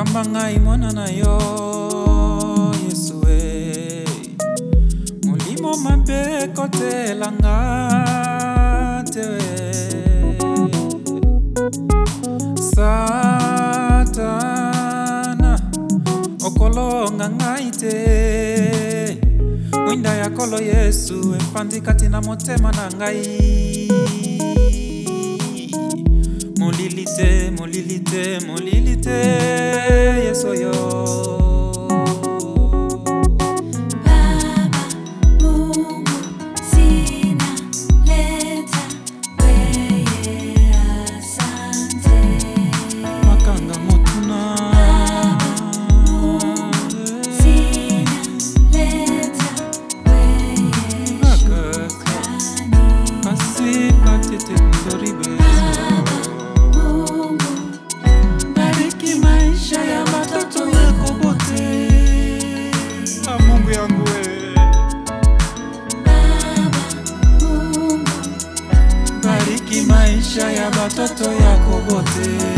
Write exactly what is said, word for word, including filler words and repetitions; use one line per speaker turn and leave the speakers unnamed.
Pamba ngai mwana na yo Yesu we Mulimo mabe kotela nga tewe Satana okolonga ngai te Winda ya kolo Yesu empandi kati na motema na ngai Molilite, molilite, molilite Yesu yo
Baba Mungu sina leta weye asante
Makanga motuna
Baba sina leta weye shukrani
Pasi patete ndoribe Mungu yangu we
Baba Mungu
bariki maisha ya batoto yako bote